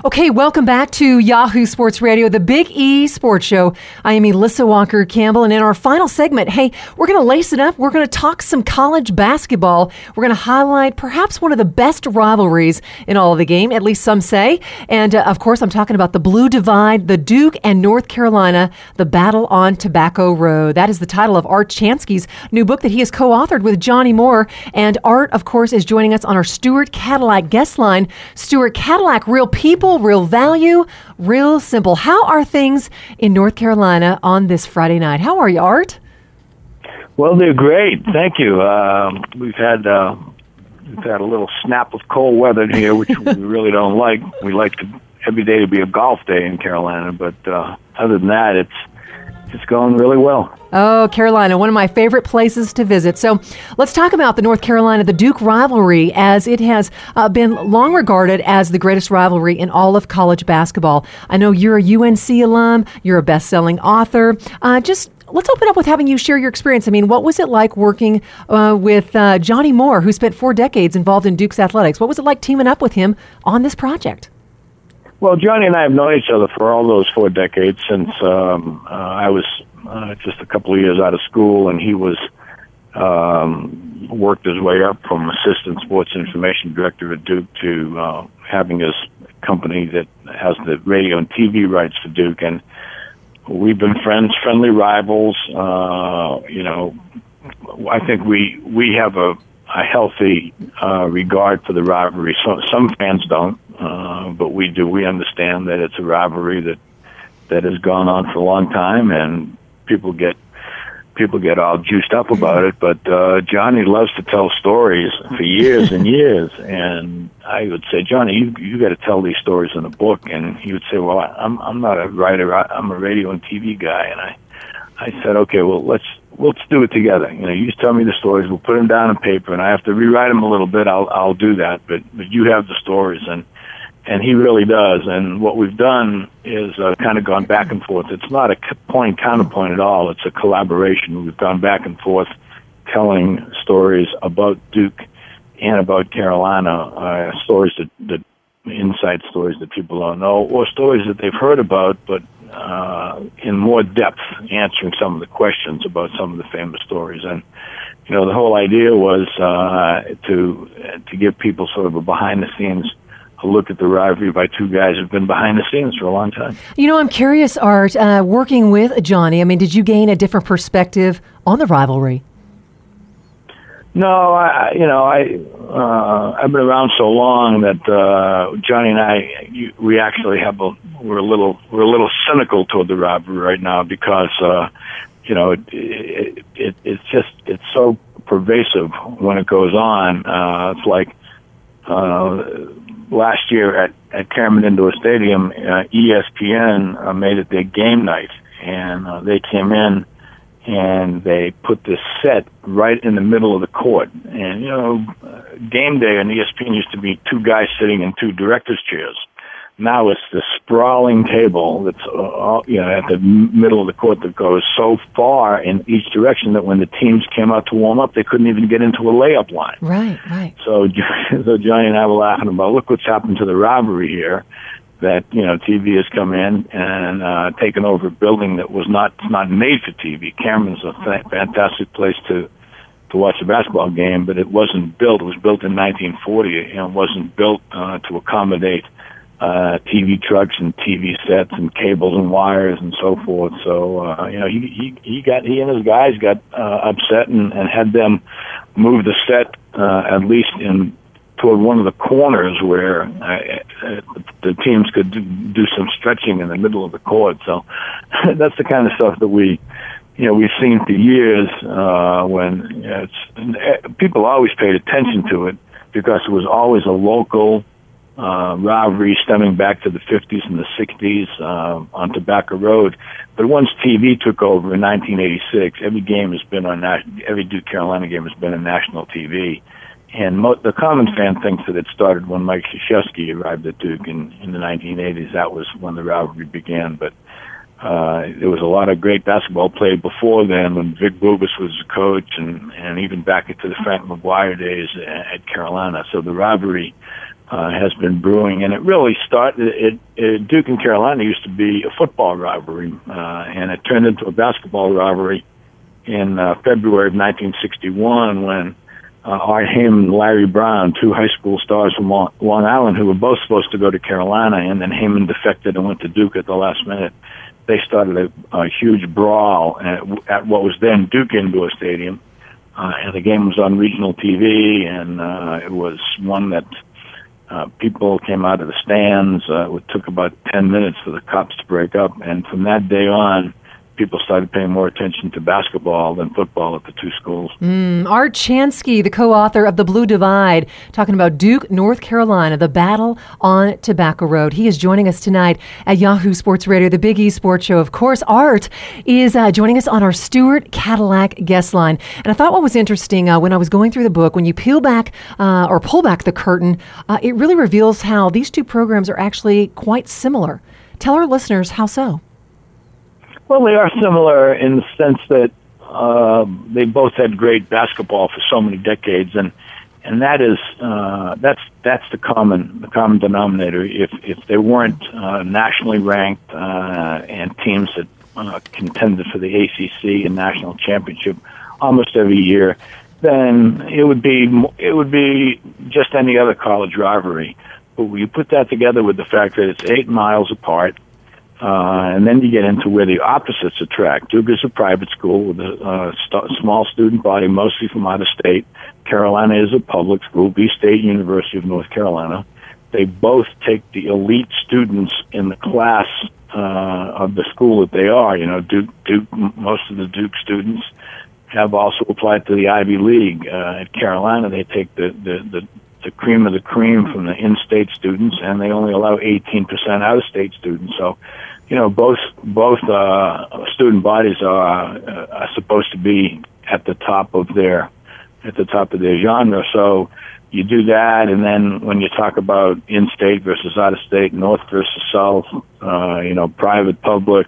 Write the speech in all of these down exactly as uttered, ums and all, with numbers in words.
Okay, welcome back to Yahoo Sports Radio, the Big E Sports Show. I am Elissa Walker-Campbell, and in our final segment, hey, we're going to lace it up. We're going to talk some college basketball. We're going to highlight perhaps one of the best rivalries in all of the game, at least some say. And, uh, of course, I'm talking about the Blue Divide, the Duke and North Carolina, the Battle on Tobacco Road. That is the title of Art Chansky's new book that he has co-authored with Johnny Moore. And Art, of course, is joining us on our Stuart Cadillac guest line. Stuart Cadillac, real people. People, real value, real simple. How are things in North Carolina on this Friday night? How are you, Art? Well, they're great. Thank you. Um, we've had uh, we've had a little snap of cold weather here, which we really don't like. We like to, every day to be a golf day in Carolina, but uh, other than that, it's it's going really well. Oh, Carolina, one of my favorite places to visit. So let's talk about the North Carolina, the Duke rivalry, as it has uh, been long regarded as the greatest rivalry in all of college basketball. I know you're a U N C alum. You're a best-selling author. Uh, just let's open up with having you share your experience. I mean, what was it like working uh, with uh, Johnny Moore, who spent four decades involved in Duke's athletics? What was it like teaming up with him on this project? Well, Johnny and I have known each other for all those four decades since um, uh, I was uh, just a couple of years out of school, and he was um, worked his way up from assistant sports information director at Duke to uh, having his company that has the radio and T V rights for Duke, and we've been friends, friendly rivals. Uh, you know, I think we we have a, a healthy uh, regard for the rivalry. So, some fans don't. Uh, but we do. We understand that it's a rivalry that that has gone on for a long time, and people get people get all juiced up about it. But uh, Johnny loves to tell stories for years and years, and I would say, Johnny, you you got to tell these stories in a book. And he would say, well, I'm I'm not a writer. I'm a radio and T V guy. And I I said, okay, well, let's let's do it together. You know, you just tell me the stories. We'll put them down on paper, and I have to rewrite them a little bit. I'll I'll do that. But but you have the stories, and And he really does. And what we've done is uh, kind of gone back and forth. It's not a point counterpoint at all. It's a collaboration. We've gone back and forth telling stories about Duke and about Carolina, uh, stories that, that inside stories that people don't know, or stories that they've heard about, but uh, in more depth, answering some of the questions about some of the famous stories. And you know, the whole idea was uh, to to give people sort of a behind the scenes a look at the rivalry by two guys who've been behind the scenes for a long time. You know, I'm curious, Art, uh, working with Johnny, I mean, did you gain a different perspective on the rivalry? No, I, you know, I, uh, I've been around so long that uh, Johnny and I, you, we actually have a, we're a little, we're a little cynical toward the rivalry right now because, uh, you know, it, it, it, it's just, it's so pervasive when it goes on. Uh, it's like, uh, last year at, at Cameron Indoor Stadium, uh, E S P N uh, made it their game night, and uh, they came in and they put this set right in the middle of the court. And, you know, uh, game day on E S P N used to be two guys sitting in two director's chairs. Now it's the sprawling table that's uh, you know at the middle of the court that goes so far in each direction that when the teams came out to warm up, they couldn't even get into a layup line. Right, right. So, so Johnny and I were laughing about, look what's happened to the rivalry here. That you know, T V has come in and uh, taken over a building that was not not made for T V. Cameron's a fa- fantastic place to to watch a basketball game, but it wasn't built. It was built in nineteen forty, and it wasn't built uh, to accommodate Uh, T V trucks and T V sets and cables and wires and so forth. So uh, you know, he he he got he and his guys got uh, upset and, and had them move the set uh, at least in toward one of the corners where uh, the teams could do, do some stretching in the middle of the court. So that's the kind of stuff that we, you know, we've seen for years. Uh, when you know, it's people always paid attention to it because it was always a local Uh, rivalry stemming back to the fifties and the sixties uh, on Tobacco Road. But once T V took over in nineteen eighty-six, every game has been on national, every Duke Carolina game has been on national T V. And mo- the common fan thinks that it started when Mike Krzyzewski arrived at Duke in, in the nineteen eighties. That was when the rivalry began. But uh, there was a lot of great basketball played before then when Vic Bubas was the coach, and, and even back into the Frank McGuire days at Carolina. So the rivalry uh, has been brewing, and it really started. It, it Duke and Carolina used to be a football rivalry, uh, and it turned into a basketball rivalry in uh, February of nineteen sixty-one when uh, Art Heyman and Larry Brown, two high school stars from Long, Long Island, who were both supposed to go to Carolina, and then Heyman defected and went to Duke at the last minute. They started a, a huge brawl at, at what was then Duke Indoor Stadium, uh, and the game was on regional T V, and uh, it was one that uh, people came out of the stands. Uh, it took about ten minutes for the cops to break up, and from that day on, people started paying more attention to basketball than football at the two schools. Mm, Art Chansky, the co-author of The Blue Divide, talking about Duke, North Carolina, the battle on Tobacco Road. He is joining us tonight at Yahoo Sports Radio, the Big E Sports Show. Of course, Art is uh, joining us on our Stewart Cadillac guest line. And I thought what was interesting uh, when I was going through the book, when you peel back uh, or pull back the curtain, uh, it really reveals how these two programs are actually quite similar. Tell our listeners how so. Well, they are similar in the sense that uh, they both had great basketball for so many decades, and and that is uh, that's that's the common the common denominator. If if they weren't uh, nationally ranked uh, and teams that uh, contended for the A C C and national championship almost every year, then it would be it would be just any other college rivalry. But when you put that together with the fact that it's eight miles apart. Uh, and then you get into where the opposites attract. Duke is a private school with a uh, st- small student body, mostly from out of state. Carolina is a public school, B State University of North Carolina. They both take the elite students in the class uh, of the school that they are. You know, Duke, Duke, most of the Duke students have also applied to the Ivy League. Uh, at Carolina, they take the, the, the, the cream of the cream from the in-state students, and they only allow eighteen percent out-of-state students. So, you know, both both uh, student bodies are, uh, are supposed to be at the top of their at the top of their genre. So you do that, and then when you talk about in-state versus out-of-state, north versus south, uh, you know, private, public,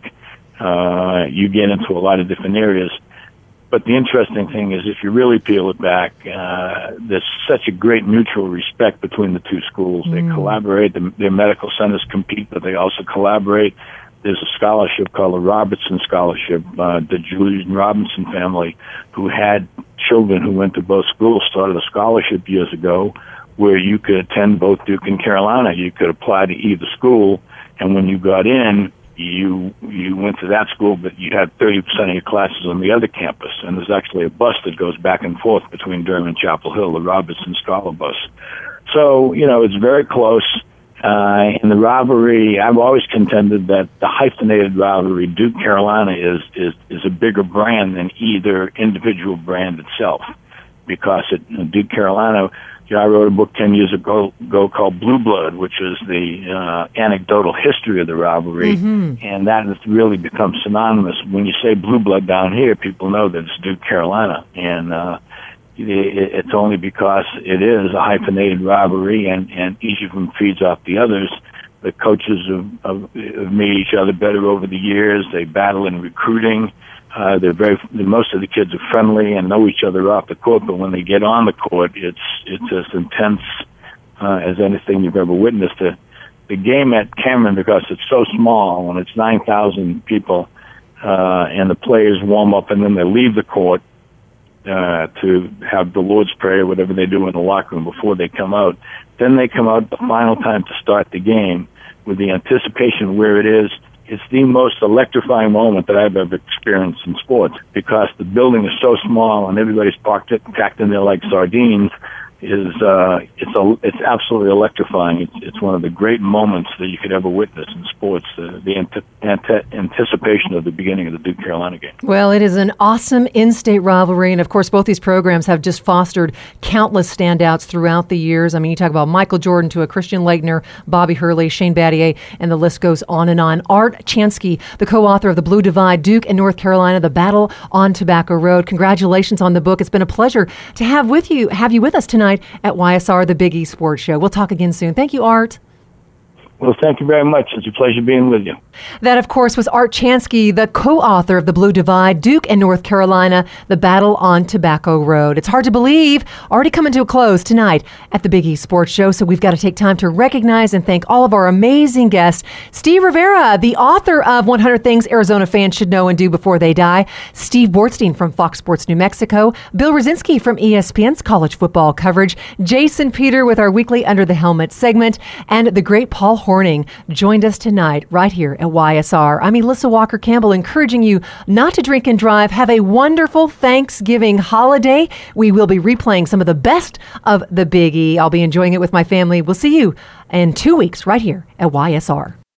uh, you get into a lot of different areas. But the interesting thing is, if you really peel it back, uh, there's such a great mutual respect between the two schools. Mm. They collaborate. The, their medical centers compete, but they also collaborate. There's a scholarship called the Robertson Scholarship. Uh, the Julian Robinson family, who had children who went to both schools, started a scholarship years ago where you could attend both Duke and Carolina. You could apply to either school, and when you got in, you you went to that school, but you had thirty percent of your classes on the other campus. And there's actually a bus that goes back and forth between Durham and Chapel Hill, the Robertson Scholar Bus. So, you know, it's very close. Uh, in the rivalry, I've always contended that the hyphenated rivalry, Duke-Carolina, is, is, is a bigger brand than either individual brand itself. Because at Duke-Carolina, I wrote a book ten years ago, ago called Blue Blood, which is the uh, anecdotal history of the rivalry, mm-hmm. and that has really become synonymous. When you say Blue Blood down here, people know that it's Duke Carolina, and uh, it, it's only because it is a hyphenated rivalry, and, and each of them feeds off the others. The coaches have, have, have made each other better over the years. They battle in recruiting. Uh, they're very. Most of the kids are friendly and know each other off the court, but when they get on the court, it's it's as intense uh, as anything you've ever witnessed. The, the game at Cameron, because it's so small and it's nine thousand people, uh, and the players warm up and then they leave the court uh, to have the Lord's Prayer, whatever they do in the locker room before they come out. Then they come out the final time to start the game with the anticipation of where it is. It's the most electrifying moment that I've ever experienced in sports, because the building is so small and everybody's parked it, packed in there like sardines. Is uh, it's a, it's absolutely electrifying. It's, it's one of the great moments that you could ever witness in sports. Uh, the ante- ante- anticipation of the beginning of the Duke Carolina game. Well, it is an awesome in-state rivalry, and of course, both these programs have just fostered countless standouts throughout the years. I mean, you talk about Michael Jordan to a Christian Laettner, Bobby Hurley, Shane Battier, and the list goes on and on. Art Chansky, the co-author of The Blue Divide, Duke and North Carolina, The Battle on Tobacco Road. Congratulations on the book. It's been a pleasure to have with you, have you with us tonight at Y S R, the Big E Sports Show. We'll talk again soon. Thank you, Art. Well, thank you very much. It's a pleasure being with you. That, of course, was Art Chansky, the co-author of The Blue Divide, Duke and North Carolina, The Battle on Tobacco Road. It's hard to believe, already coming to a close tonight at the Big E Sports Show, so we've got to take time to recognize and thank all of our amazing guests. Steve Rivera, the author of one hundred Things Arizona Fans Should Know and Do Before They Die. Steve Bortstein from Fox Sports New Mexico. Bill Rosinski from E S P N's college football coverage. Jason Peter with our weekly Under the Helmet segment. And the great Paul Horning joined us tonight right here at Y S R. I'm Elissa Walker Campbell, encouraging you not to drink and drive. Have a wonderful Thanksgiving holiday. We will be replaying some of the best of the Big E. I'll be enjoying it with my family. We'll see you in two weeks right here at Y S R.